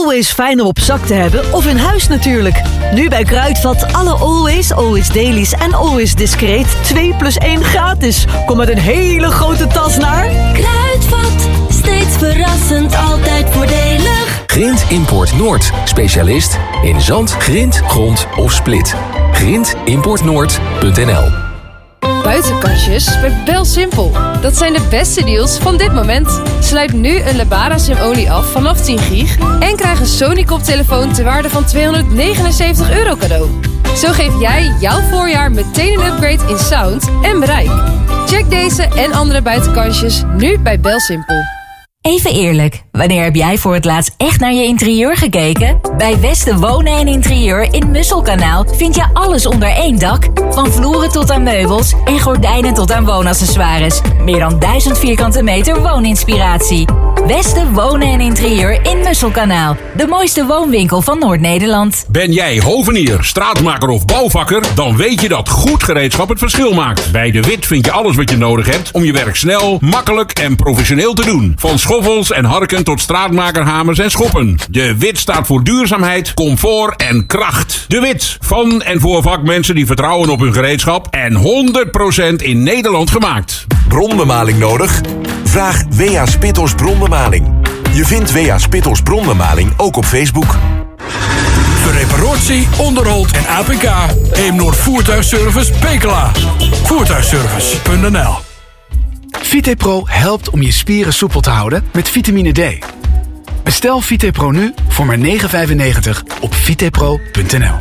always fijn om op zak te hebben of in huis natuurlijk. Nu bij Kruidvat alle Always Dailies en Always Discreet 2+1 gratis. Kom met een hele grote tas naar... Kruidvat, steeds verrassend, altijd voordelig. Grint Import Noord, specialist in zand, grind, grond of split. GrindImportNoord.nl. Buitenkastjes bij BelSimpel. Dat zijn de beste deals van dit moment. Sluit nu een Lebara Sim-olie af vanaf 10 gig... en krijg een Sony koptelefoon ter waarde van €279 cadeau. Zo geef jij jouw voorjaar meteen een upgrade in sound en bereik. Check deze en andere buitenkastjes nu bij BelSimpel. Even eerlijk, wanneer heb jij voor het laatst echt naar je interieur gekeken? Bij Westen Wonen en Interieur in Musselkanaal vind je alles onder één dak. Van vloeren tot aan meubels en gordijnen tot aan woonaccessoires. Meer dan 1000 vierkante meter wooninspiratie. Westen Wonen en Interieur in Musselkanaal. De mooiste woonwinkel van Noord-Nederland. Ben jij hovenier, straatmaker of bouwvakker? Dan weet je dat goed gereedschap het verschil maakt. Bij De Wit vind je alles wat je nodig hebt om je werk snel, makkelijk en professioneel te doen. Van schoffels en harken tot straatmakerhamers en schoppen. De Wit staat voor duurzaamheid, comfort en kracht. De Wit, van en voor vakmensen die vertrouwen op hun gereedschap en 100% in Nederland gemaakt. Bronbemaling nodig? Vraag W.A. Spitters Bronbemaling. Je vindt W.A. Spitters Bronbemaling ook op Facebook. Voor reparatie, onderhoud en APK. Eemnoord Voertuigservice Pekela. Voertuigservice.nl. VitePro helpt om je spieren soepel te houden met vitamine D. Bestel VitePro nu voor maar €9,95 op vitepro.nl.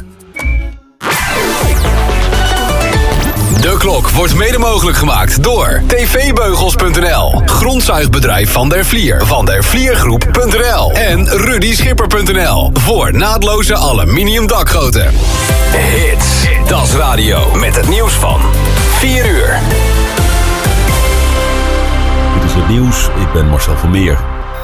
De klok wordt mede mogelijk gemaakt door tvbeugels.nl, grondzuigbedrijf Van der Vlier, vandervliergroep.nl en rudyschipper.nl voor naadloze aluminium dakgoten. Hits, Das Radio met het nieuws van 4 uur. Dit is het nieuws, ik ben Marcel Vermeer.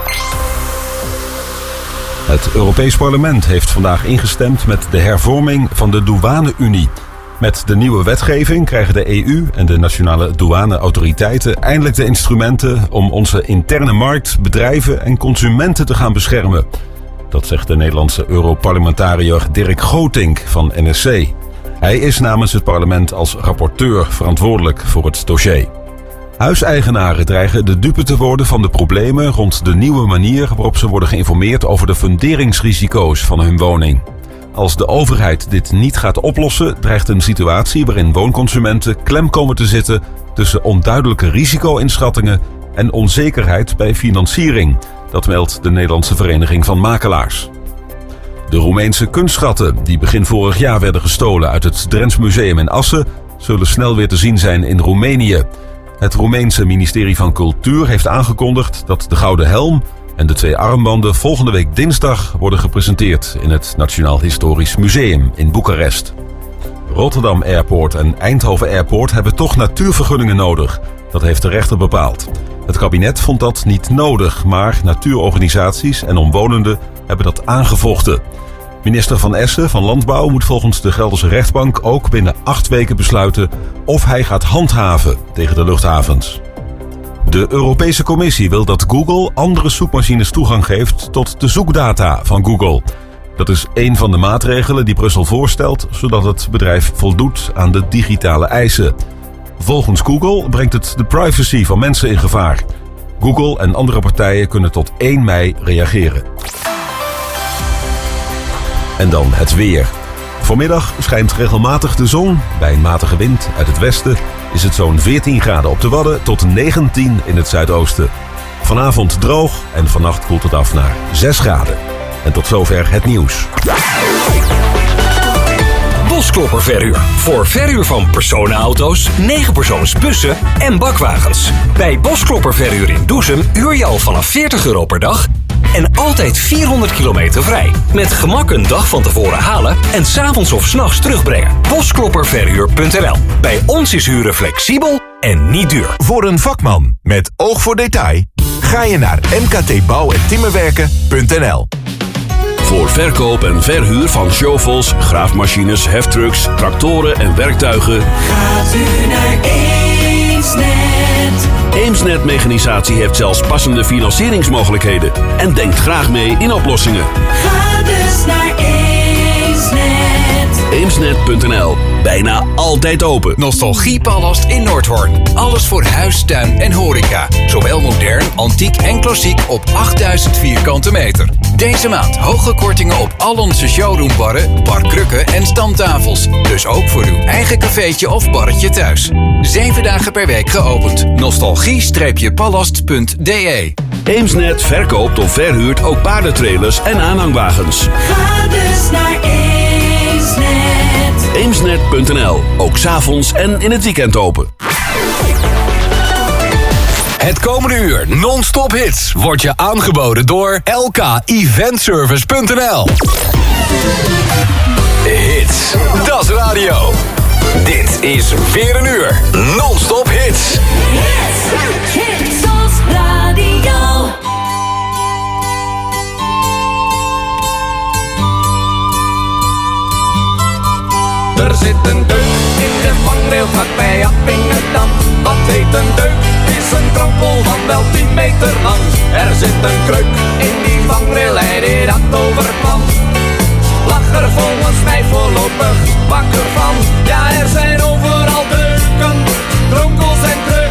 Het Europees Parlement heeft vandaag ingestemd met de hervorming van de douane-Unie. Met de nieuwe wetgeving krijgen de EU en de nationale douaneautoriteiten eindelijk de instrumenten om onze interne markt, bedrijven en consumenten te gaan beschermen. Dat zegt de Nederlandse Europarlementariër Dirk Gootink van NSC. Hij is namens het parlement als rapporteur verantwoordelijk voor het dossier. Huiseigenaren dreigen de dupe te worden van de problemen rond de nieuwe manier waarop ze worden geïnformeerd over de funderingsrisico's van hun woning. Als de overheid dit niet gaat oplossen, dreigt een situatie waarin woonconsumenten klem komen te zitten tussen onduidelijke risico-inschattingen en onzekerheid bij financiering. Dat meldt de Nederlandse Vereniging van Makelaars. De Roemeense kunstschatten, die begin vorig jaar werden gestolen uit het Drents Museum in Assen, zullen snel weer te zien zijn in Roemenië. Het Roemeense ministerie van Cultuur heeft aangekondigd dat de Gouden Helm en de 2 armbanden volgende week dinsdag worden gepresenteerd in het Nationaal Historisch Museum in Boekarest. Rotterdam Airport en Eindhoven Airport hebben toch natuurvergunningen nodig. Dat heeft de rechter bepaald. Het kabinet vond dat niet nodig, maar natuurorganisaties en omwonenden hebben dat aangevochten. Minister Van Essen van Landbouw moet volgens de Gelderse rechtbank ook binnen 8 weken besluiten of hij gaat handhaven tegen de luchthavens. De Europese Commissie wil dat Google andere zoekmachines toegang geeft tot de zoekdata van Google. Dat is een van de maatregelen die Brussel voorstelt, zodat het bedrijf voldoet aan de digitale eisen. Volgens Google brengt het de privacy van mensen in gevaar. Google en andere partijen kunnen tot 1 mei reageren. En dan het weer. Vanmiddag schijnt regelmatig de zon. Bij een matige wind uit het westen is het zo'n 14 graden op de Wadden tot 19 in het zuidoosten. Vanavond droog en vannacht koelt het af naar 6 graden. En tot zover het nieuws. Bosklopper Verhuur. Voor verhuur van personenauto's, 9-persoons bussen en bakwagens. Bij Bosklopper Verhuur in Doezum huur je al vanaf €40 per dag en altijd 400 kilometer vrij. Met gemak een dag van tevoren halen en 's avonds of 's nachts terugbrengen. Bosklopperverhuur.nl. Bij ons is huren flexibel en niet duur. Voor een vakman met oog voor detail ga je naar mktbouw- en timmerwerken.nl. Voor verkoop en verhuur van shovels, graafmachines, heftrucks, tractoren en werktuigen Gaat u naar Eemsnet. Eemsnet Mechanisatie heeft zelfs passende financieringsmogelijkheden en denkt graag mee in oplossingen. Ga Eemsnet.nl. Bijna altijd open. Nostalgiepalast in Noordhoorn. Alles voor huis, tuin en horeca. Zowel modern, antiek en klassiek op 8000 vierkante meter. Deze maand hoge kortingen op al onze showroombarren, barkrukken en standtafels. Dus ook voor uw eigen cafeetje of barretje thuis. 7 dagen per week geopend. Nostalgie-palast.de. Eemsnet verkoopt of verhuurt ook paardentrailers en aanhangwagens. Ga dus naar Eemsnet. Eemsnet.nl. Ook 's avonds en in het weekend open. Het komende uur non-stop hits wordt je aangeboden door lkeventservice.nl. Hits, dat is radio. Dit is weer een uur non-stop hits. Hits als radio. Er zit een deuk in de vangrail vlak bij Appingedam. Wat heet een deuk? Is een kronkel van wel 10 meter lang. Er zit een kreuk in die vangrail, hij die dat overkwam. Lag er volgens mij voorlopig wakker van. Ja, er zijn overal deuken, kronkels en kreuken.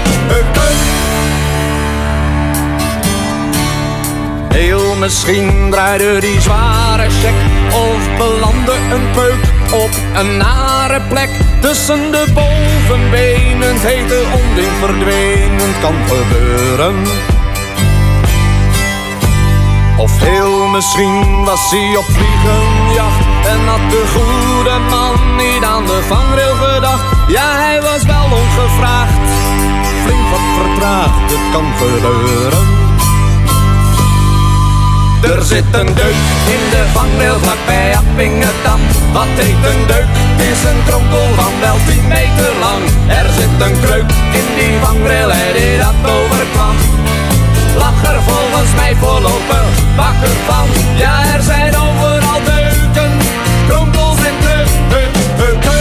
Heel misschien draaide die zware check of belandde een peuk op een nare plek. Tussen de bovenbenen, het hete onding verdwenen, kan gebeuren. Of heel misschien was hij op vliegenjacht en had de goede man niet aan de vangrail gedacht. Ja, hij was wel ongevraagd, flink wat vertraagd, het kan gebeuren. Er zit een deuk in de vangrail vlak bij Appingedam. Wat heet een deuk? Het is een kronkel van wel 10 meter lang. Er zit een kreuk in die vangrail, hij die dat overkwam. Lag er volgens mij voorlopig wakker van. Ja, er zijn overal deuken, kronkels en kreuken.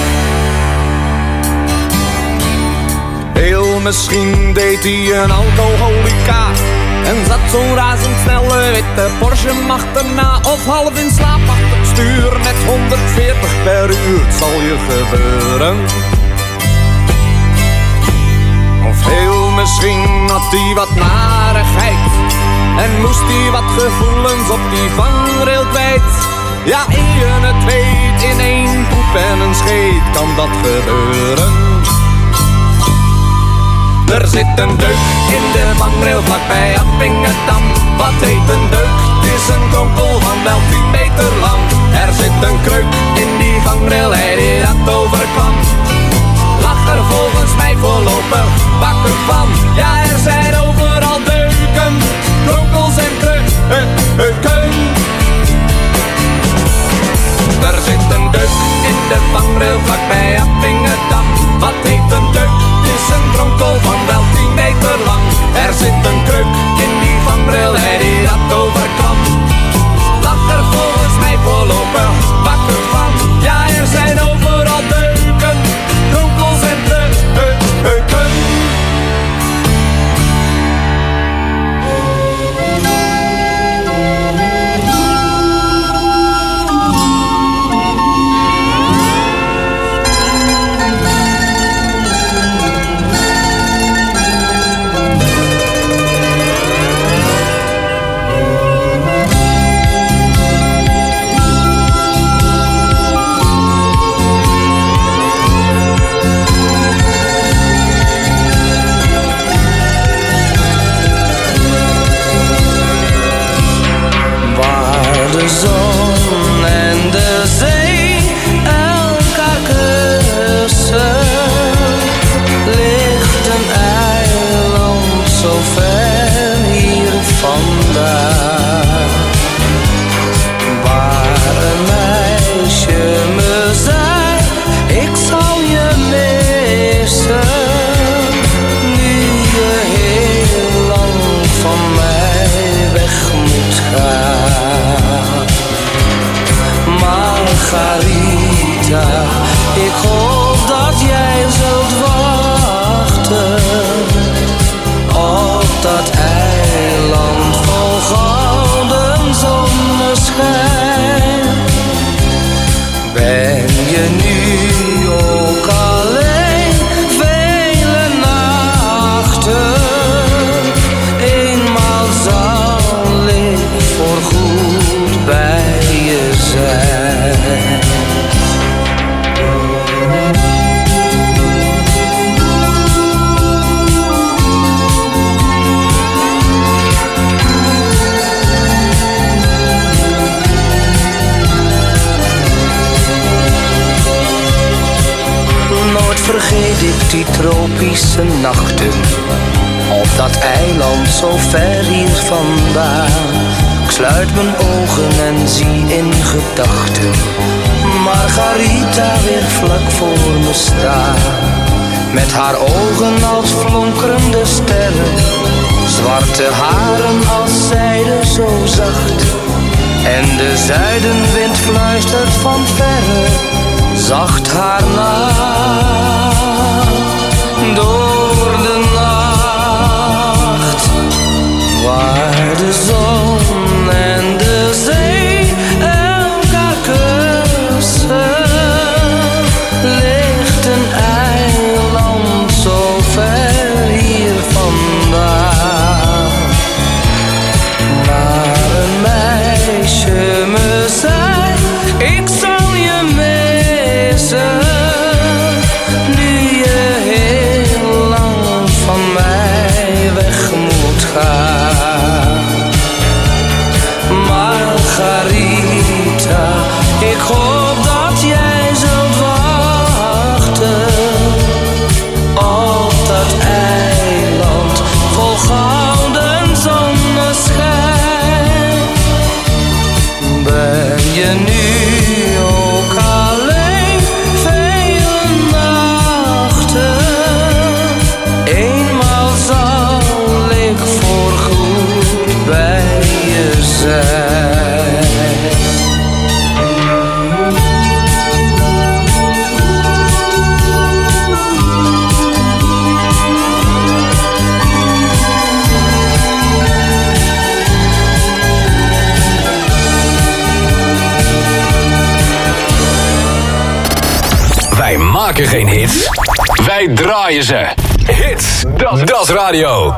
Heel misschien deed hij een alcoholica en zat zo'n razendsnelle witte Porsche achterna. Of half in slaap achter het stuur met 140 per uur, het zal je gebeuren. Of heel misschien had hij wat narigheid en moest hij wat gevoelens op die vangrail kwijt. Ja, eer je het weet, in één poep en een scheet kan dat gebeuren. Er zit een deuk in de vangrail vlak bij Appingedam. Wat heet een deuk? Het is een kronkel van wel 10 meter lang. Er zit een kreuk in die vangrail, hij die dat overkwam. Lag er volgens mij voorlopig wakker van. Ja, er zijn overal deuken, kronkels en kreuken. Er zit een deuk in de vangrail vlak bij Appingedam. Wat heet een deuk? Het is een kronkel van wel 10 meter lang. Er zit een kreuk in die vangrail, hij die dat overkwam. Lag er volgens mij voorlopig wakker van. Ja, er zijn overal deuken, kronkels en kreuken. De zon en de zee elkaar kussen, ligt een eiland zo ver hier vandaan, waar een meisje me zei, ik zal je missen, nu je heel lang van mij weg moet gaan. Margarita, ik hoop dat jij zult wachten op dat eiland vol gouden zonneschijn. die tropische nachten op dat eiland zo ver hier vandaan. Ik sluit mijn ogen en zie in gedachten Margarita weer vlak voor me staan. Met haar ogen als flonkerende sterren, zwarte haren als zijde zo zacht. En de zuidenwind fluistert van verre zacht haar naam door de nacht. Waar de zon en de zee elkaar kussen, ligt een eiland zo ver hier vandaan. Maar een meisje me zei, ik zal je missen, nu je heel lang van mij weg moet gaan. Margarita, ik hoop dat jij zult wachten op dat eiland vol gouden zonneschijn. Ben je nu ook alleen vele nachten? Eenmaal zal ik voorgoed bij je zijn. Wij maken geen hits, wij draaien ze. Hits, dat is radio.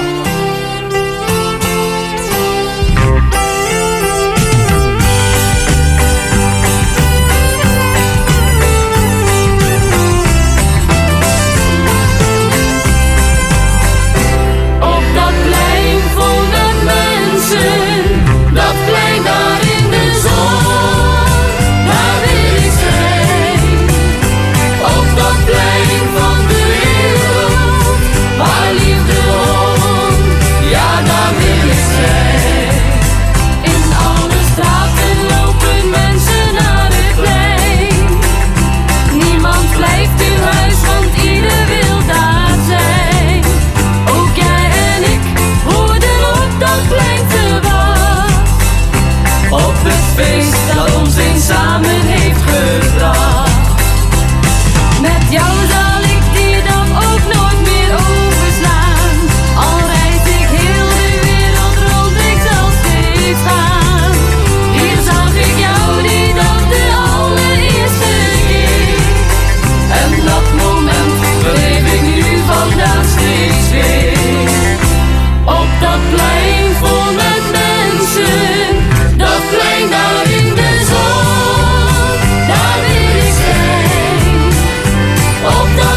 Op dat plein vol met mensen, dat plein daar in de zon, daar wil ik zijn. Op dat plein van de wereld, waar liefde woont, ja daar wil ik zijn. In alle straten lopen mensen naar het plein, niemand blijft in huis, want ieder wil daar zijn. Ook jij en ik hoorden op dat plein te wachten, op het feest dat ons eens samen heeft gebracht. Met jou zal ik die dag ook nooit meer overslaan. Al reis ik heel de wereld rond, ik zal steeds gaan. Hier zag ik jou die dag de allereerste keer. En dat moment beleef ik nu vandaag steeds weer. Op dat plein vol met mensen, dat plein daar in de zon, daar wil ik zijn. Op dat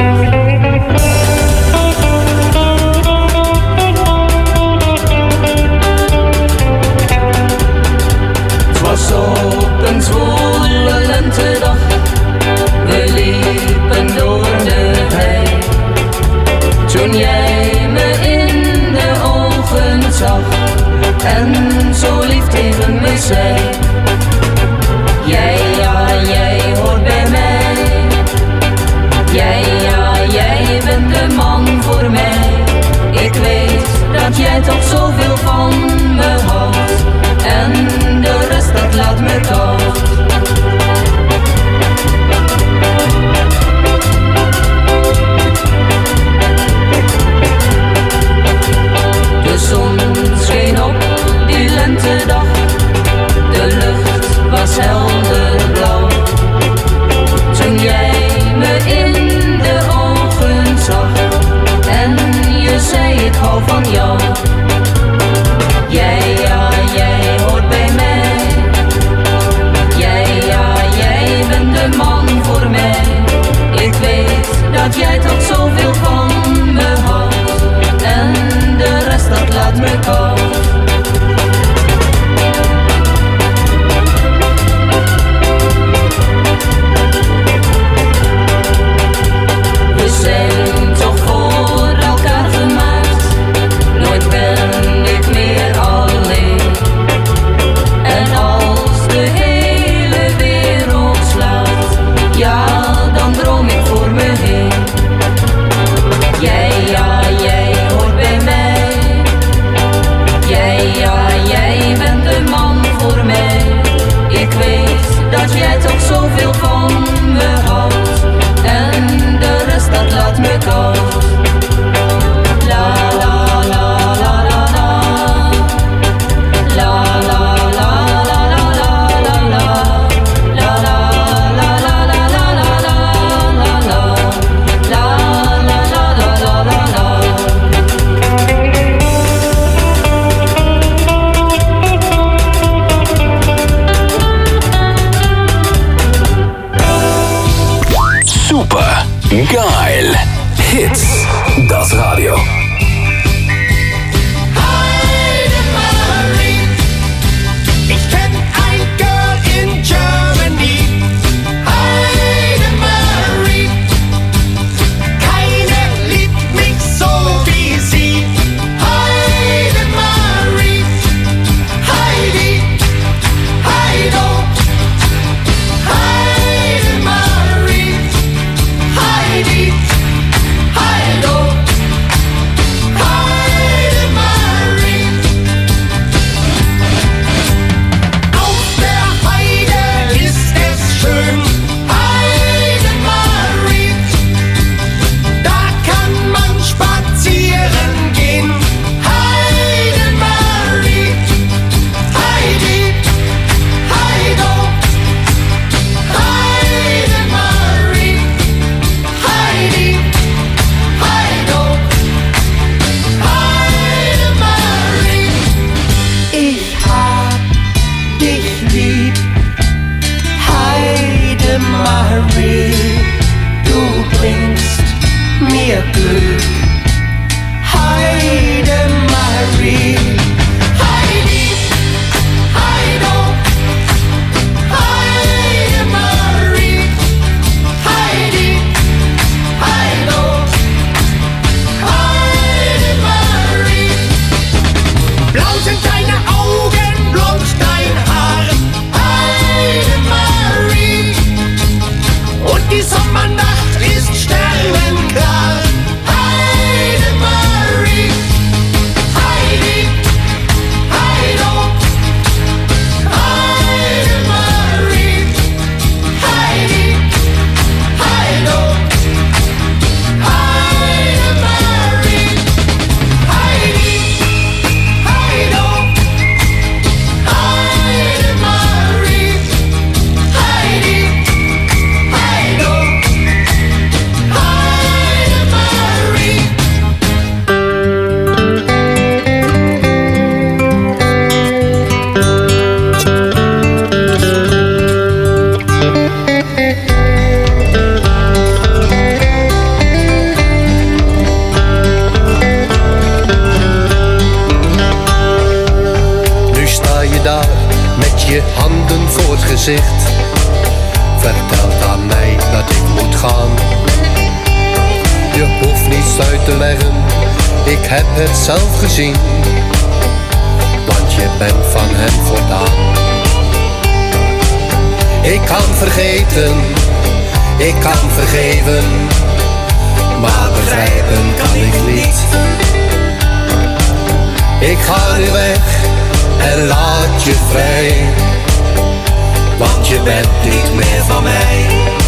Het was op een zwoele lentedag, we liepen door de hei. Toen jij me in de ogen zag en zo lief tegen me zei: jij, ja, jij hoort bij mij. Jij, ja, jij bent de man voor mij. Ik weet dat jij toch zoveel van me houdt en de rest dat laat me koud. De zon scheen op die lentedag, de lucht was helder blauw. Toen jij me in de ogen zag en je zei ik hou van jou. Jij, ja, jij hoort bij mij. Jij, ja, jij bent de man voor mij. Ik weet dat jij toch zoveel van me houdt en de rest dat laat me koud. We zijn toch voor elkaar gemaakt, nooit ben ik meer alleen. En als de hele wereld slaapt, ja, dan droom ik voor me heen. Jij, ja, jij hoort bij mij. Jij, ja, jij bent de man voor mij. Ik weet dat jij toch zoveel van me houdt en de rest dat laat me koud. La la la la la la. La la la la la la la la. La la la la la la la la la la. La la la la la la la. Super geil. Hits. Das Radio. Ich kenn ein Girl in Germany, Heidemarie. Keine liebt mich so wie sie, Heidemarie. Heidi, Heido, Heidemarie. Heidi, Heido, Heidemarie. Auf der Heide ist es schön, Heidemarie. Da kann man spazieren gehen, Heidemarie. Heidi, Heido, Heidemarie. Heidi, Heido, Heidemarie. Ich hab dich lieb, Heidemarie. Du bringst mir Glück, Heidemarie. Heidi, Heido, Heidemarie. Heidi, Heido, Heidemarie. Blau sind deine Augen, blond dein Haar, Heidemarie. Und die Sommernacht ist sternenklar, Heidemarie. gezicht vertelt aan mij dat ik moet gaan. Je hoeft niets uit te leggen, ik heb het zelf gezien, want je bent van hem voldaan. Ik kan vergeten, ik kan vergeven, maar begrijpen kan ik niet. Ik ga nu weg en laat je vrij, want je bent niet meer van mij.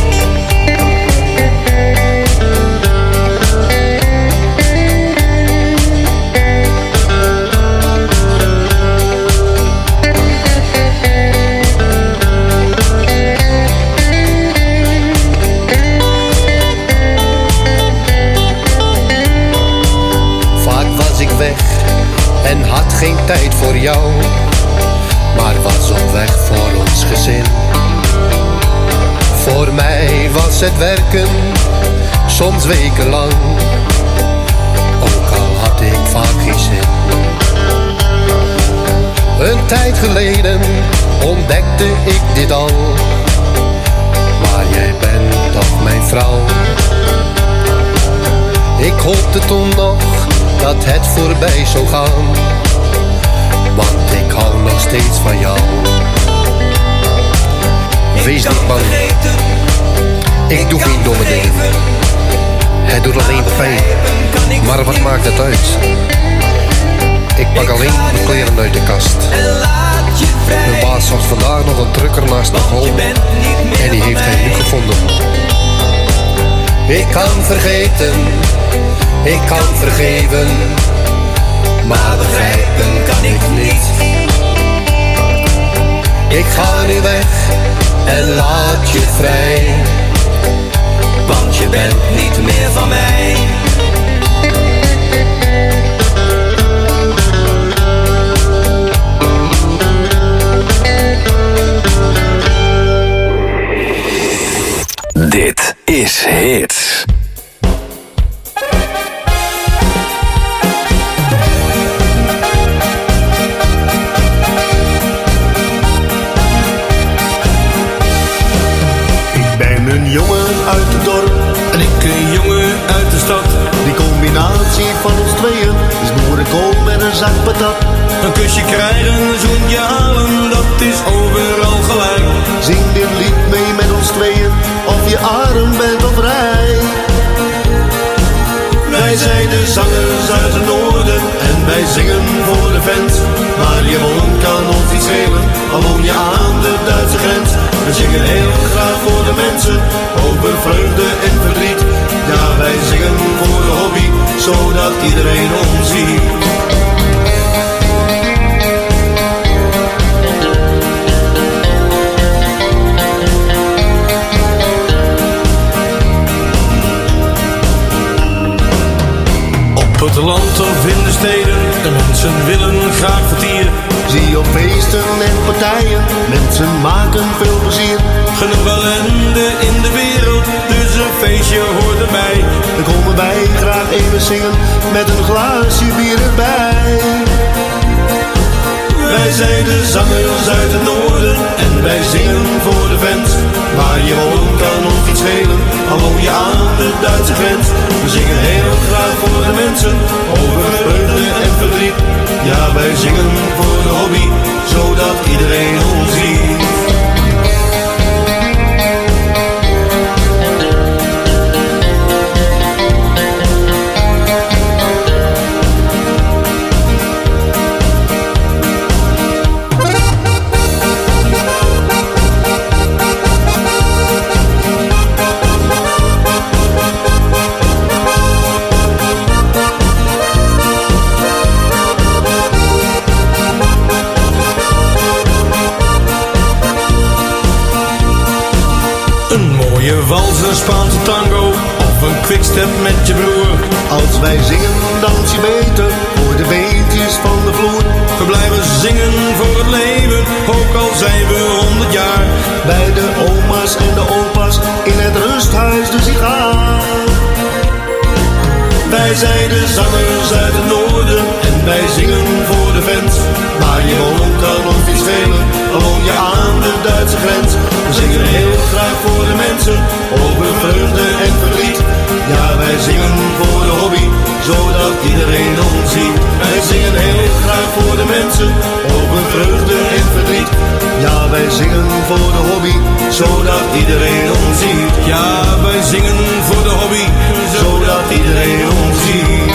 Vaak was ik weg en had geen tijd voor jou, maar was op weg voor ons gezin. Voor mij was het werken, soms wekenlang, ook al had ik vaak geen zin. Een tijd geleden ontdekte ik dit al, maar jij bent toch mijn vrouw. Ik hoopte toen nog dat het voorbij zou gaan, want ik hou nog steeds van jou. Wees niet bang, ik doe geen domme dingen. Het doet alleen pijn, maar wat maakt het uit? Ik pak alleen de kleren uit de kast. Mijn baas zag vandaag nog een drukker naast de hol en die heeft hij nu gevonden. Ik kan vergeten, ik kan vergeven, maar begrijpen kan ik niet. Ik ga nu weg en laat je vrij, want je bent niet meer van mij. Dit is Hits. Een jongen uit het dorp en ik een jongen uit de stad. Die combinatie van ons tweeën is boerenkool met een zak patat. Een kusje krijgen, een zoentje halen, dat is overal gelijk. Zing dit lied mee met ons tweeën, of je arm bent of rijk. Wij zijn de zangers uit het noorden en wij zingen voor de fans. Waar je woont kan ons niet schelen, al woon je aan de Duitse grens. We zingen heel graag voor de mensen, over vreugde en verdriet. Ja, wij zingen voor de hobby, zodat iedereen ons ziet. Op het land of in de steden, de mensen willen graag vertieren. Zie je op feesten en partijen, mensen maken veel plezier. Genoeg ellende in de wereld, dus een feestje hoort erbij. Dan komen wij graag even zingen, met een glaasje bier erbij. Wij zijn de zangers uit het noorden en wij zingen voor de fans. Waar je woont kan ons niet schelen, al woon je aan de Duitse grens. We zingen heel graag voor de mensen, over vreugde en verdriet. Ja, wij zingen voor de hobby, zodat iedereen ons ziet. Je wals, een Spaanse tango of een quickstep met je broer. Als wij zingen, dans je beter voor de beetjes van de vloer. We blijven zingen voor het leven, ook al zijn we 100 jaar. Bij de oma's en de opa's, in het rusthuis de sigaar. Wij zijn de zangers uit het noorden en wij zingen voor de fans. Waar je woont kan ons niet schelen, al woon je aan de Duitse grens. zingen heel graag voor de mensen, over vreugde en verdriet. Ja, wij zingen voor de hobby, zodat iedereen ons ziet. Wij zingen heel graag voor de mensen, over vreugde en verdriet. Ja, wij zingen voor de hobby, zodat iedereen ons ziet. Ja, wij zingen voor de hobby, zodat iedereen ons ziet.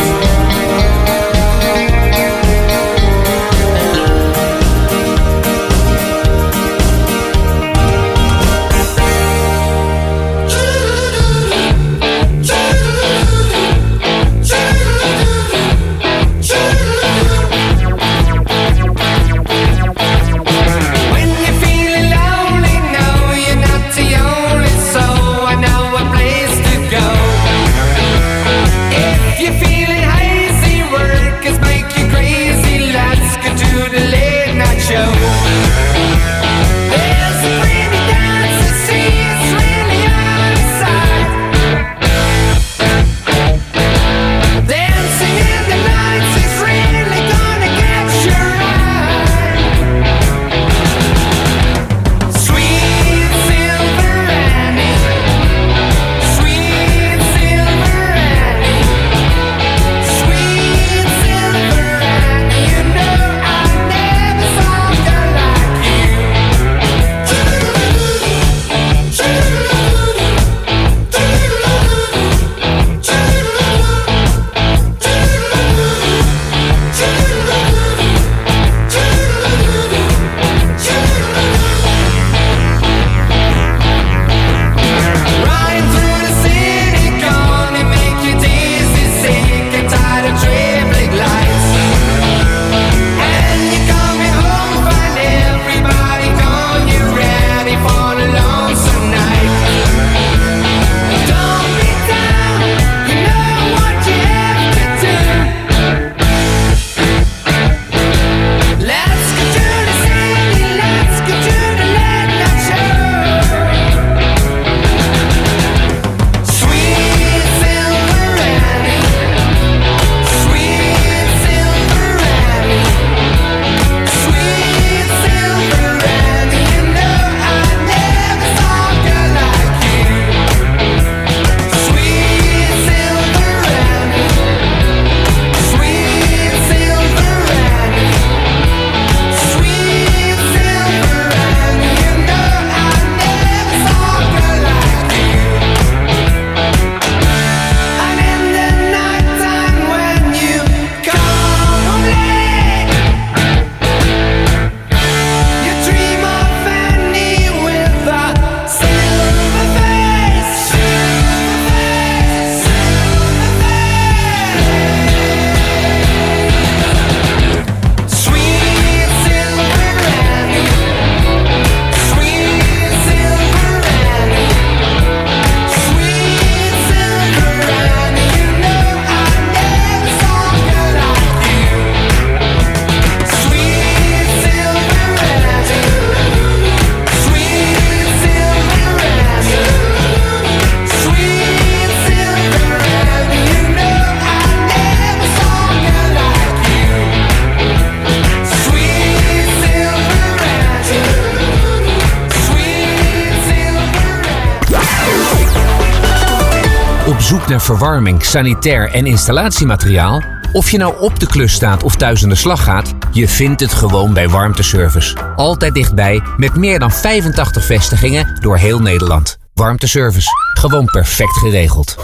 zoek naar verwarming, sanitair en installatiemateriaal? Of je nou op de klus staat of thuis aan de slag gaat, je vindt het gewoon bij Warmteservice. Altijd dichtbij, met meer dan 85 vestigingen door heel Nederland. Warmteservice, gewoon perfect geregeld.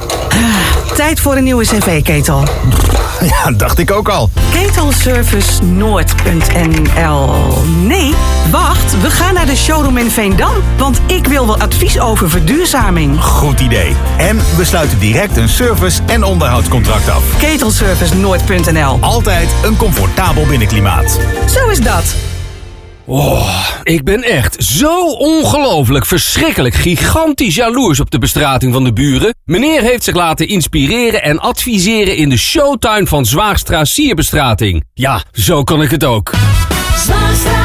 Tijd voor een nieuwe cv-ketel. Ja, dacht ik ook al. Ketelservicenoord.nl. Nee, wacht, we gaan naar de showroom in Veendam. Want ik wil wel advies over verduurzaming. Goed idee. En we sluiten direct een service- en onderhoudscontract af. Ketelservicenoord.nl. Altijd een comfortabel binnenklimaat. Zo is dat. Oh, ik ben echt zo ongelooflijk, verschrikkelijk, gigantisch jaloers op de bestrating van de buren. Meneer heeft zich laten inspireren en adviseren in de showtuin van Zwaagstra Sierbestrating. Ja, zo kan ik het ook. Zwaagstra,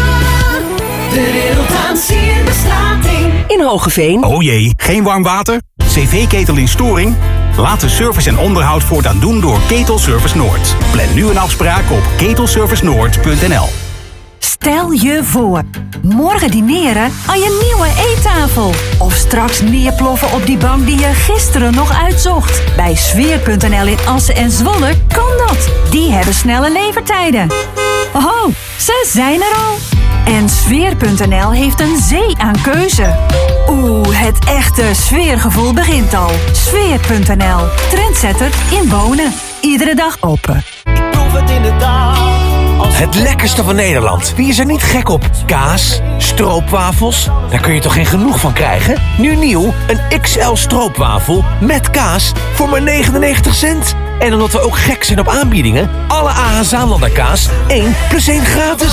de wereld aan sierbestrating. In Hogeveen. Oh jee, geen warm water? CV-ketel in storing? Laat de service en onderhoud voortaan doen door Ketelservice Noord. Plan nu een afspraak op ketelservicenoord.nl. Stel je voor, morgen dineren aan je nieuwe eettafel. Of straks neerploffen op die bank die je gisteren nog uitzocht. Bij Sfeer.nl in Assen en Zwolle kan dat. Die hebben snelle levertijden. Oh, ze zijn er al. En Sfeer.nl heeft een zee aan keuze. Het echte sfeergevoel begint al. Sfeer.nl, trendsetter in wonen. Iedere dag open. Ik proef het inderdaad. Het lekkerste van Nederland. Wie is er niet gek op? Kaas, stroopwafels. Daar kun je toch geen genoeg van krijgen? Nu nieuw, een XL stroopwafel met kaas voor maar 99 cent. En omdat we ook gek zijn op aanbiedingen, alle AH Zaanlander kaas 1 + 1 gratis.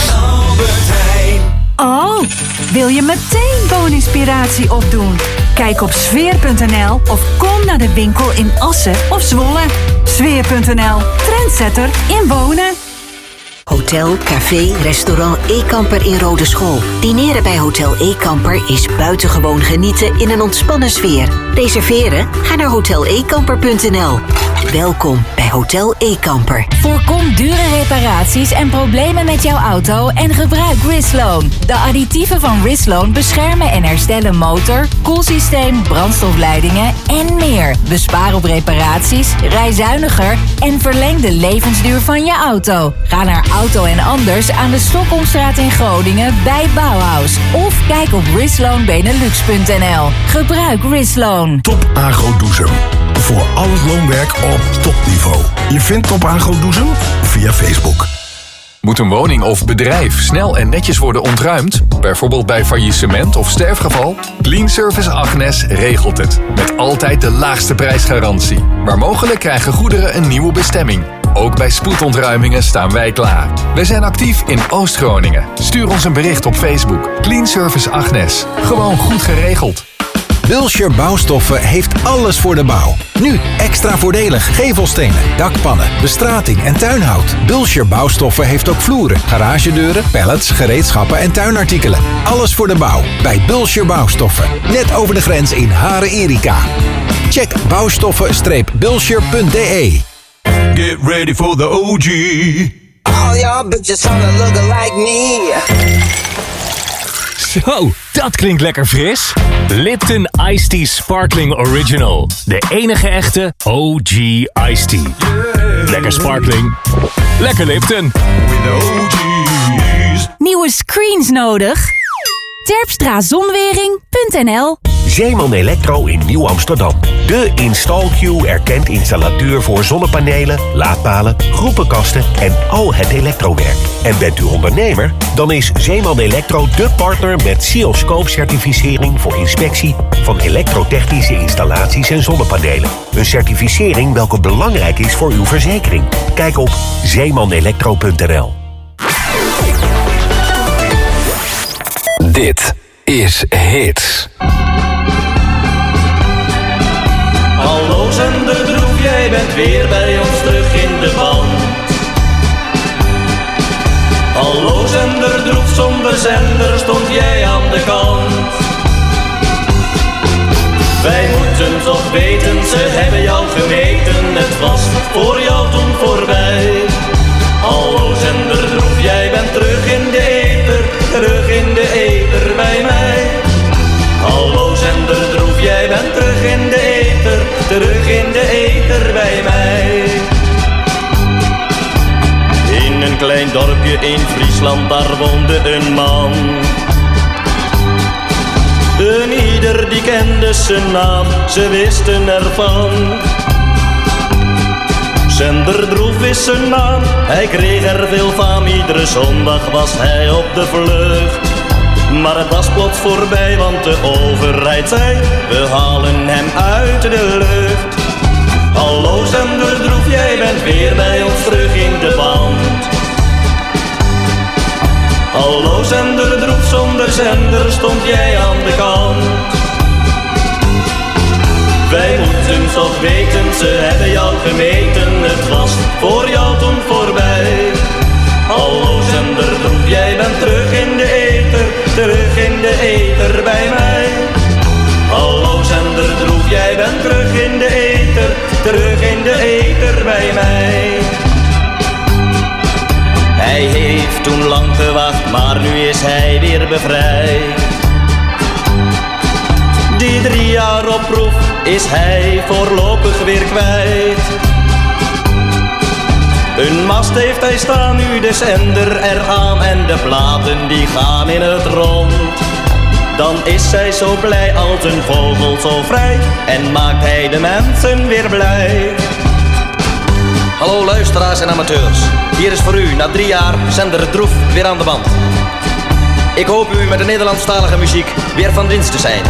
Oh, wil je meteen booninspiratie opdoen? Kijk op Sfeer.nl of kom naar de winkel in Assen of Zwolle. Sfeer.nl, trendsetter in wonen. Hotel, café, restaurant E-Kamper in Rodeschool. Dineren bij Hotel E-Kamper is buitengewoon genieten in een ontspannen sfeer. Reserveren? Ga naar hotelekamper.nl. Welkom bij Hotel E-Kamper. Voorkom dure reparaties en problemen met jouw auto en gebruik Risloan. De additieven van Risloan beschermen en herstellen motor, koelsysteem, brandstofleidingen en meer. Bespaar op reparaties, rij zuiniger en verleng de levensduur van je auto. Ga naar Auto en Anders aan de Stockholmstraat in Groningen bij Bauhaus. Of kijk op rislawnbenelux.nl. Gebruik Risloan. Top Agro Doezum. Voor al het loonwerk op topniveau. Je vindt Top Agro Doezum via Facebook. Moet een woning of bedrijf snel en netjes worden ontruimd? Bijvoorbeeld bij faillissement of sterfgeval? Clean Service Agnes regelt het. Met altijd de laagste prijsgarantie. Waar mogelijk krijgen goederen een nieuwe bestemming. Ook bij spoedontruimingen staan wij klaar. Wij zijn actief in Oost-Groningen. Stuur ons een bericht op Facebook. Clean Service Agnes. Gewoon goed geregeld. Bulscher Bouwstoffen heeft alles voor de bouw. Nu extra voordelig gevelstenen, dakpannen, bestrating en tuinhout. Bulscher Bouwstoffen heeft ook vloeren, garagedeuren, pallets, gereedschappen en tuinartikelen. Alles voor de bouw bij Bulscher Bouwstoffen. Net over de grens in Haren-Erika. Check bouwstoffen-bulscher.de. Get ready for the OG. All y'all bitches wanna look like me. Zo, dat klinkt lekker fris. Lipton Iced Tea Sparkling Original. De enige echte OG Iced Tea. Lekker sparkling. Lekker Lipton. Nieuwe screens nodig? Terpstrazonwering.nl. Zeeman Electro in Nieuw-Amsterdam. De InstallQ erkend installateur voor zonnepanelen, laadpalen, groepenkasten en al het elektrowerk. En bent u ondernemer? Dan is Zeeman Electro de partner met CIOScope-certificering voor inspectie van elektrotechnische installaties en zonnepanelen. Een certificering welke belangrijk is voor uw verzekering. Kijk op zeemanelektro.nl. Dit is Hits. Hallo zenderdroef, jij bent weer bij ons terug in de band. Hallo zenderdroef, zonder zender stond jij aan de kant. Wij moeten toch weten, ze hebben jou gemeten. Het was voor jou toen voorbij. Hallo zenderdroef, jij bent terug in de ether. Terug in de ether bij mij. Hallo zenderdroef, jij bent terug in de ether. Terug in de ether bij mij. In een klein dorpje in Friesland, daar woonde een man. En ieder die kende zijn naam, ze wisten ervan. Zenderdroef is zijn naam, hij kreeg er veel faam. Iedere zondag was hij op de vlucht. Maar het was plots voorbij, want de overheid zei: we halen hem uit de lucht. Hallo zenderdroef, jij bent weer bij ons terug in de band. Hallo zenderdroef, zonder zender stond jij aan de kant. Wij moeten toch weten, ze hebben jou gemeten. Het was voor jou toen voorbij. Hallo zenderdroef, jij bent terug in de ether. Terug in de ether bij mij. Hallo zenderdroef, jij bent terug in de ether. Terug in de ether bij mij. Hij heeft toen lang gewacht, maar nu is hij weer bevrijd. Die 3 jaar op proef is hij voorlopig weer kwijt. Een mast heeft hij staan, nu de zender eraan en de platen die gaan in het rond. Dan is hij zo blij als een vogel zo vrij en maakt hij de mensen weer blij. Hallo luisteraars en amateurs, hier is voor u na 3 jaar zender Droef weer aan de band. Ik hoop u met de Nederlandstalige muziek weer van dienst te zijn.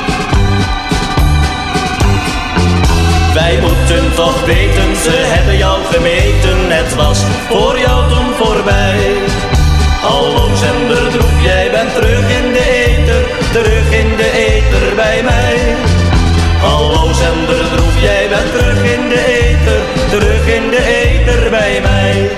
Wij moeten toch weten, ze hebben jou gemeten, het was voor jou toen voorbij. Hallo zender Droef, jij bent terug in de ether, terug in de ether bij mij. Hallo zender Droef, jij bent terug in de ether, terug in de ether bij mij.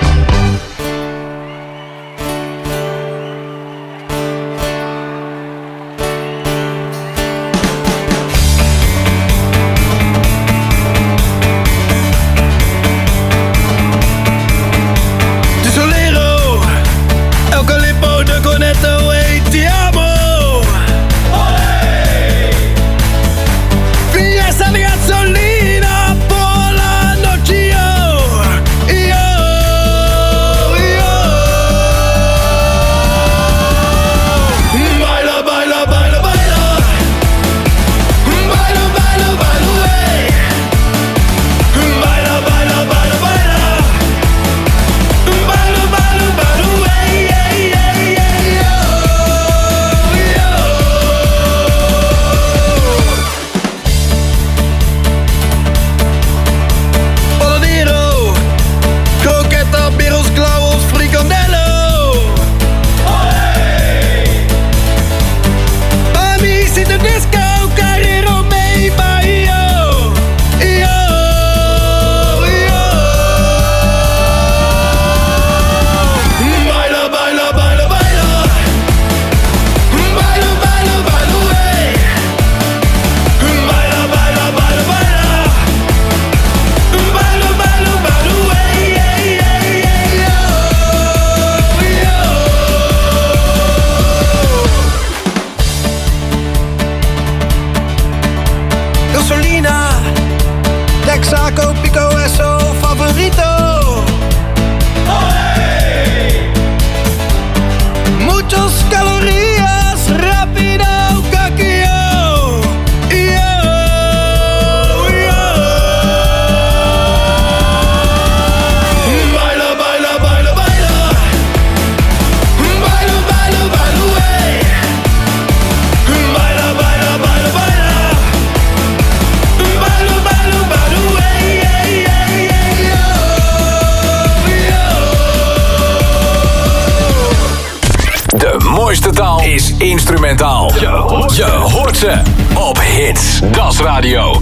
Instrumentaal. Je hoort ze op Hits. Das Radio.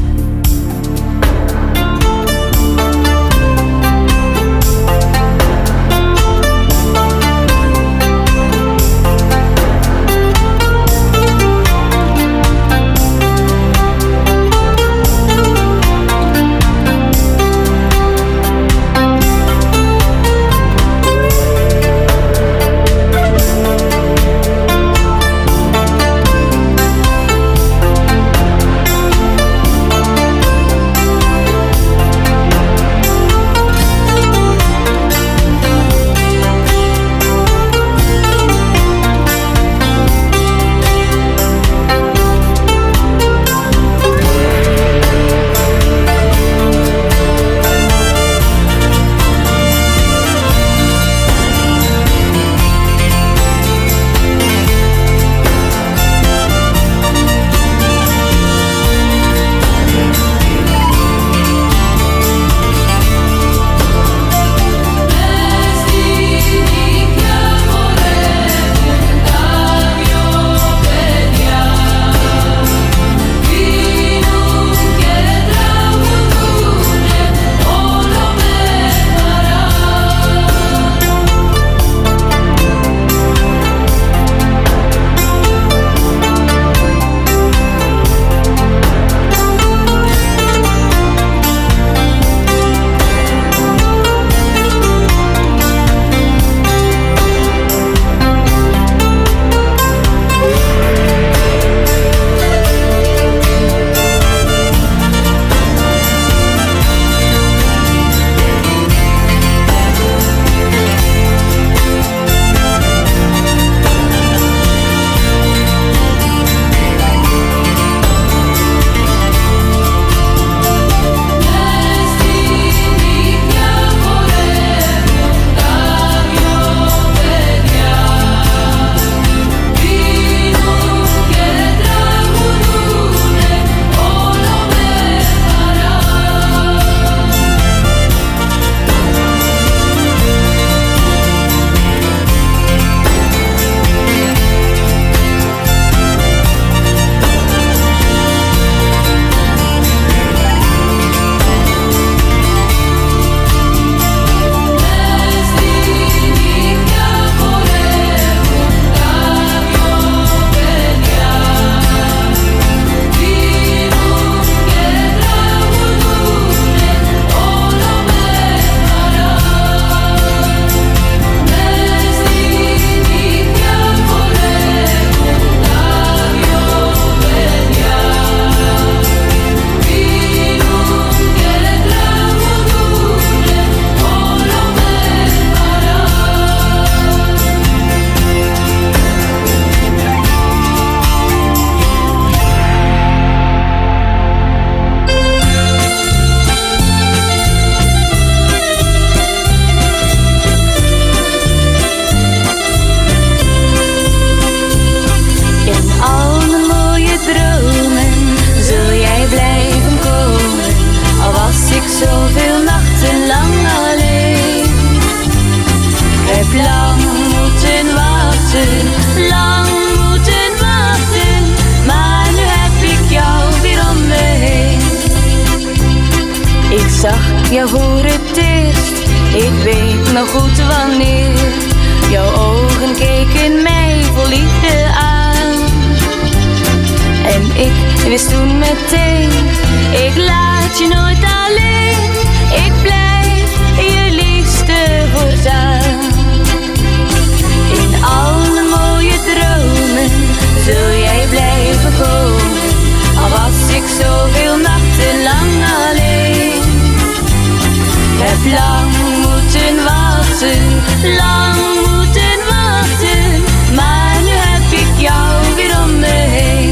zag jou voor het eerst, ik weet nog goed wanneer. Jouw ogen keken mij vol liefde aan. En ik wist toen meteen, ik laat je nooit alleen. Ik blijf je liefste voortaan. In alle mooie dromen zul jij blijven komen. Al was ik zoveel nachten lang alleen. Heb lang moeten wachten, lang moeten wachten. Maar nu heb ik jou weer om me heen.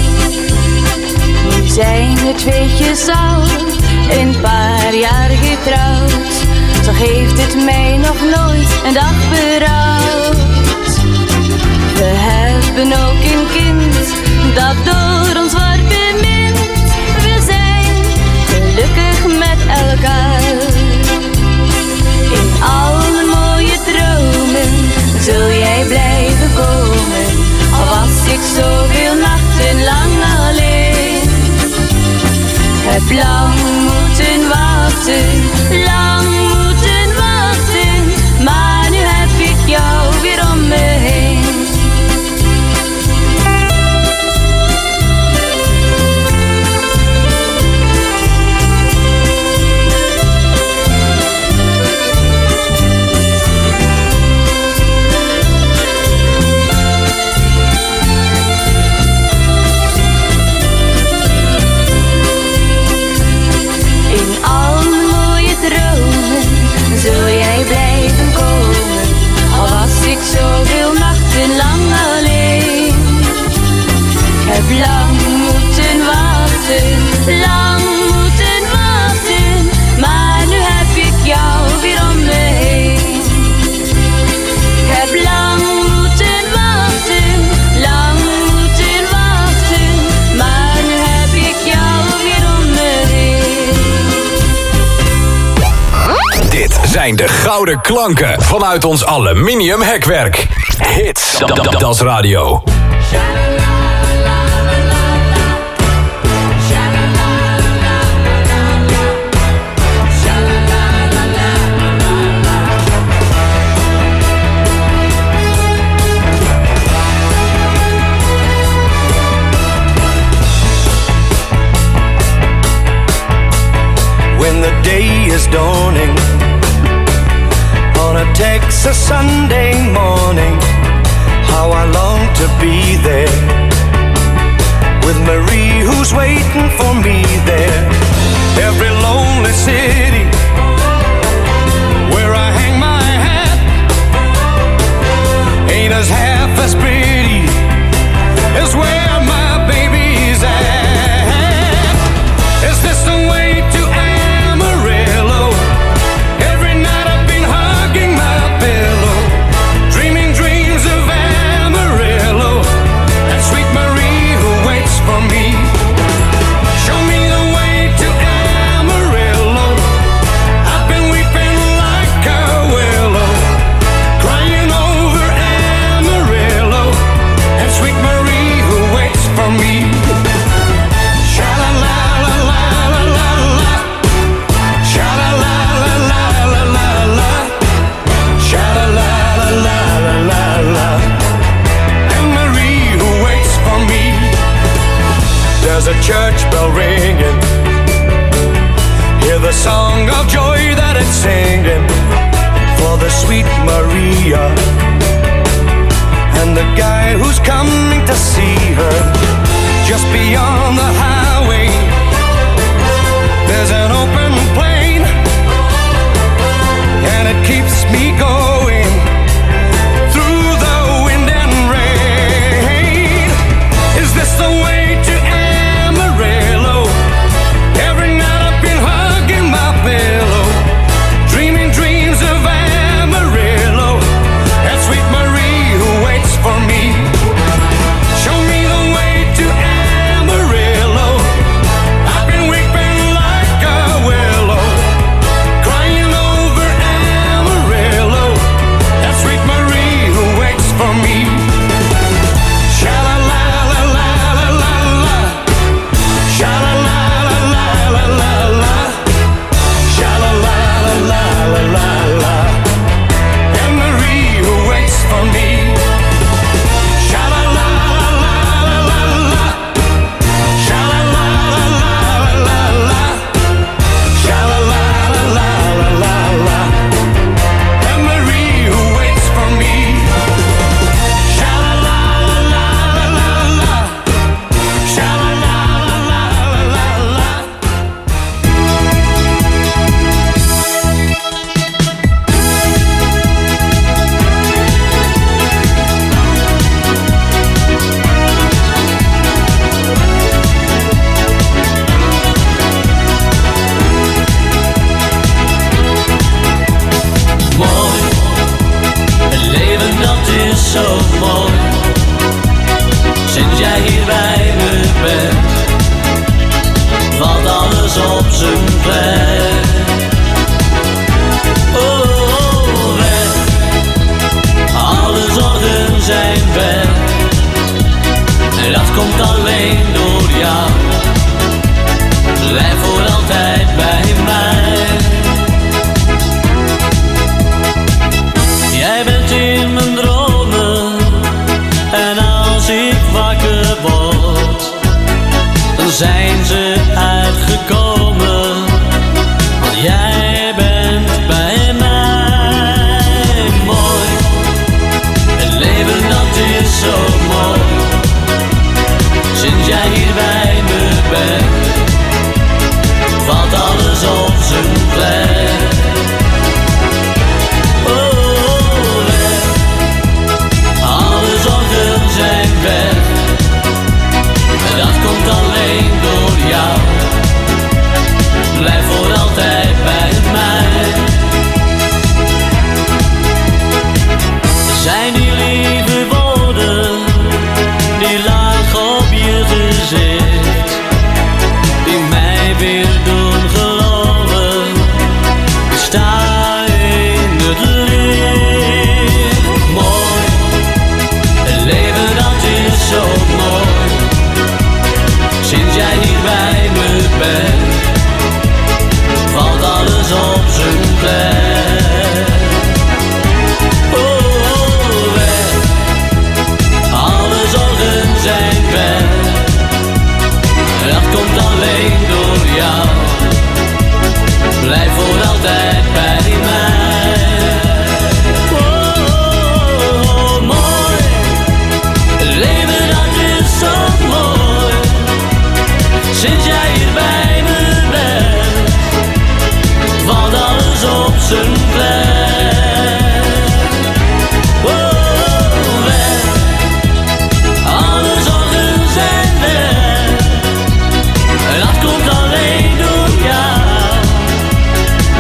Nu zijn we tweetjes al een paar jaar getrouwd. Toch heeft het mij nog nooit een dag berouwd. We hebben ook een kind dat door ons wordt bemind. We zijn gelukkig met elkaar. In alle mooie dromen zul jij blijven komen. Al was ik zoveel nachten lang alleen. Heb lang moeten wachten, lang moeten wachten. Maar nu heb ik jou weer om me heen. Zul jij blijven komen, al was ik zoveel nachten lang alleen. Ik heb lang moeten wachten, lang moeten wachten. Maar nu heb ik jou weer om me heen. Ik heb lang moeten wachten, lang moeten wachten. Maar nu heb ik jou weer om me heen. Dit zijn de gouden klanken vanuit ons aluminium hekwerk. Hits, dat is radio. When the day is dawning on a Texas Sunday morning, how I long to be there with Marie who's waiting for me there. Every lonely city where I hang my hat ain't as half as pretty as where my baby's at. Is this the way to Amarillo? Every night I've been hugging my pillow, dreaming dreams of Amarillo and sweet Marie who waits for me. Show me the way to Amarillo. I've been weeping like a willow, crying over Amarillo and sweet Marie who waits for me. There's a church bell ringing, hear the song of joy that it's singing for the sweet Maria and the guy who's coming to see her. Just beyond the highway there's an open plain, and it keeps me going through the wind and rain. Is this the way to Amarillo? Every night I've been hugging my pillow, dreaming dreams of Amarillo and sweet Marie who waits for me. Show me the way to Amarillo. I've been weeping like a willow,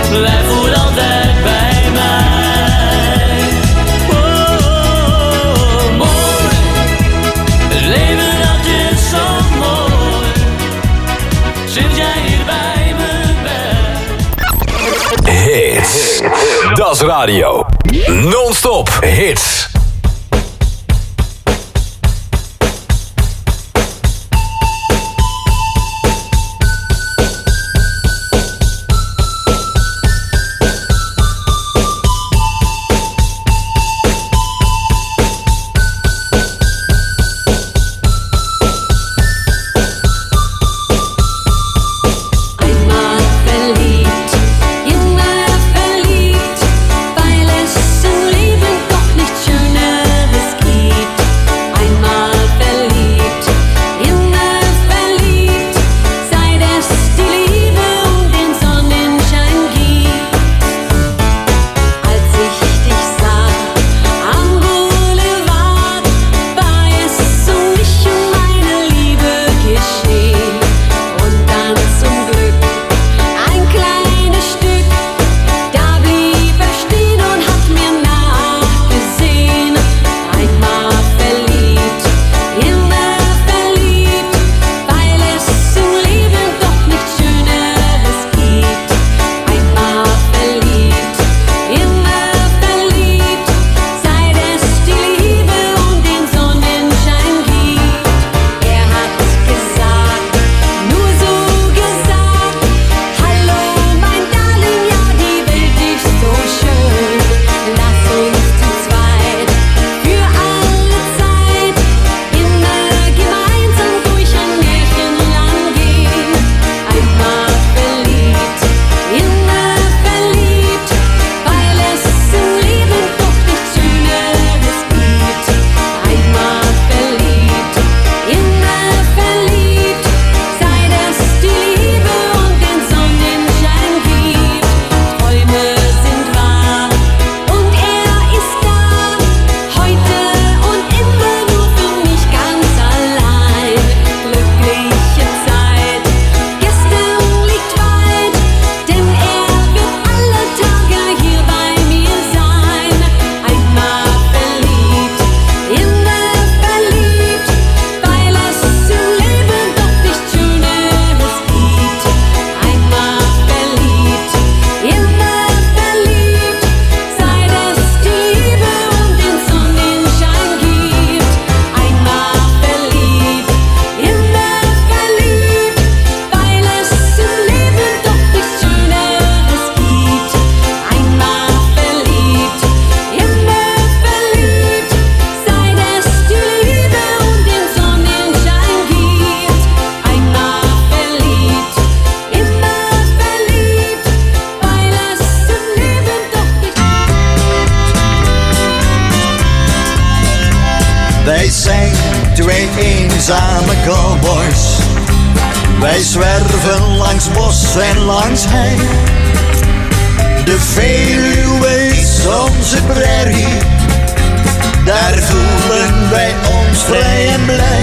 blijf voor altijd bij mij. Oh, mooi, het leven dat is zo mooi, sinds jij hier bij me bent. Hits, dat is radio. Non-stop hits. Wij zijn twee eenzame cowboys. Wij zwerven langs bos en langs hei. De Veluwe is onze prairie. Daar voelen wij ons vrij en blij.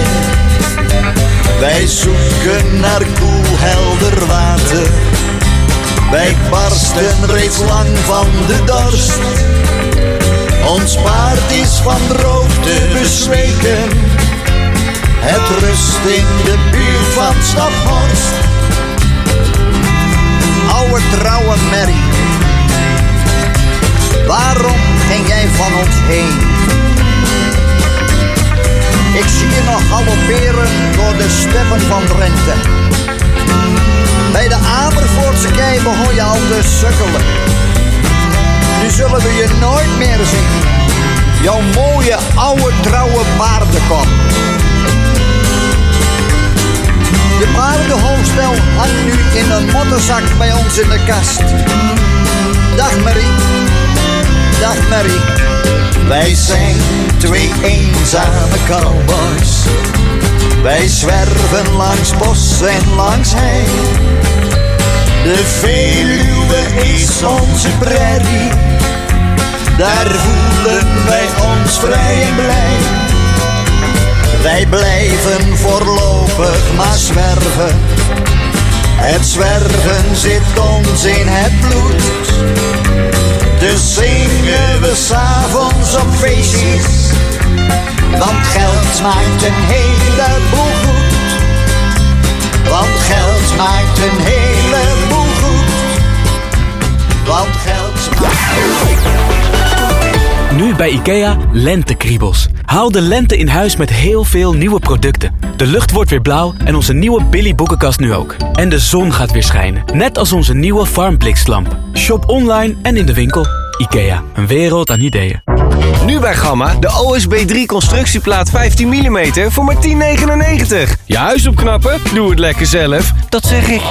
Wij zoeken naar koel helder water. Wij barsten reeds lang van de dorst. Ons paard is van droogte bezweken. Het rust in de buurt van Staphorst. Oude trouwe Mary, waarom ging jij van ons heen? Ik zie je nog galopperen door de steppen van Drenthe. Bij de Amersfoortse kei begon je al te sukkelen. Nu zullen we je nooit meer zien. Jouw mooie oude trouwe paardenkop. Je paardenhoofdstel hangt nu in een motterzak bij ons in de kast. Dag Marie, dag Marie. Wij zijn twee eenzame cowboys. Wij zwerven langs bos en langs hei. De Veluwe is onze prairie. Daar voelen wij ons vrij en blij. Wij blijven voorlopig maar zwerven. Het zwerven zit ons in het bloed. maakt een heleboel goed. Want geld maakt een heleboel goed. Want geld maakt... Nu bij IKEA lentekriebels. Haal de lente in huis met heel veel nieuwe producten. De lucht wordt weer blauw en onze nieuwe Billy boekenkast nu ook. En de zon gaat weer schijnen. Net als onze nieuwe Farmblixlamp. Shop online en in de winkel. IKEA, een wereld aan ideeën. Nu bij Gamma, de OSB 3 constructieplaat 15 mm voor maar €10,99. Je huis opknappen? Doe het lekker zelf. Dat zeg ik.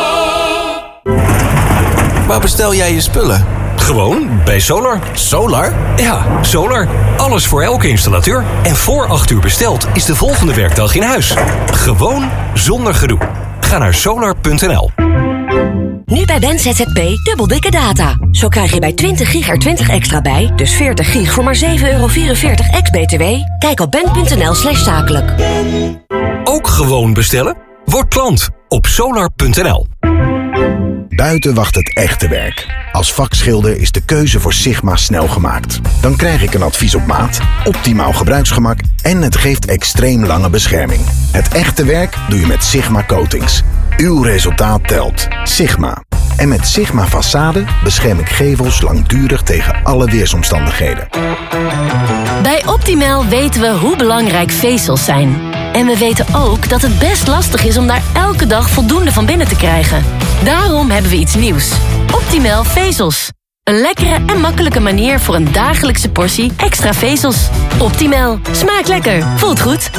Waar bestel jij je spullen? Gewoon bij Solar. Solar? Ja, Solar. Alles voor elke installateur. En voor 8 uur besteld is de volgende werkdag in huis. Gewoon zonder gedoe. Ga naar solar.nl. Nu bij Ben ZZP dubbel dikke data. Zo krijg je bij 20 gig er 20 extra bij. Dus 40 gig voor maar €7,44 ex-BTW. Kijk op ben.nl/zakelijk. Ook gewoon bestellen? Word klant op solar.nl. Buiten wacht het echte werk. Als vakschilder is de keuze voor Sigma snel gemaakt. Dan krijg ik een advies op maat, optimaal gebruiksgemak en het geeft extreem lange bescherming. Het echte werk doe je met Sigma Coatings. Uw resultaat telt. Sigma. En met Sigma Façade bescherm ik gevels langdurig tegen alle weersomstandigheden. Bij Optimal weten we hoe belangrijk vezels zijn. En we weten ook dat het best lastig is om daar elke dag voldoende van binnen te krijgen. Daarom hebben we iets nieuws. Optimal vezels. Een lekkere en makkelijke manier voor een dagelijkse portie extra vezels. Optimal. Smaakt lekker. Voelt goed.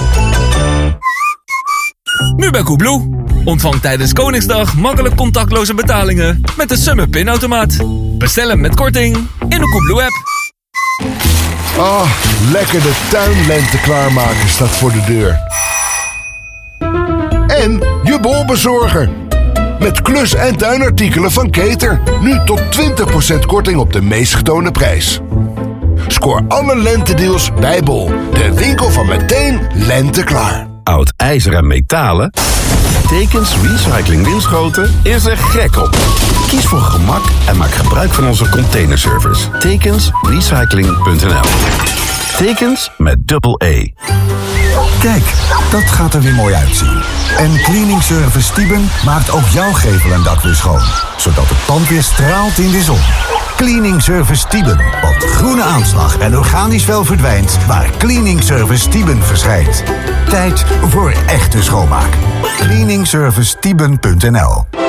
Nu bij Coolblue. Ontvang tijdens Koningsdag makkelijk contactloze betalingen met de Summer Pinautomaat. Bestel hem met korting in de Coolblue-app. Ah, lekker de tuinlente klaarmaken staat voor de deur. En je bolbezorger. Met klus- en tuinartikelen van Keter. Nu tot 20% korting op de meest getoonde prijs. Scoor alle lentedeals bij Bol. De winkel van meteen lente klaar. Oud ijzer en metalen? Tekens Recycling Winschoten is er gek op. Kies voor gemak en maak gebruik van onze containerservice. Tekensrecycling.nl. Tekens met dubbel E. Kijk, dat gaat er weer mooi uitzien. En Cleaning Service Tieben maakt ook jouw gevel en dak weer schoon. Zodat het pand weer straalt in de zon. Cleaning Service Tieben. Want groene aanslag en organisch wel verdwijnt waar Cleaning Service Tieben verschijnt. Tijd voor echte schoonmaak. Cleaningservicetieben.nl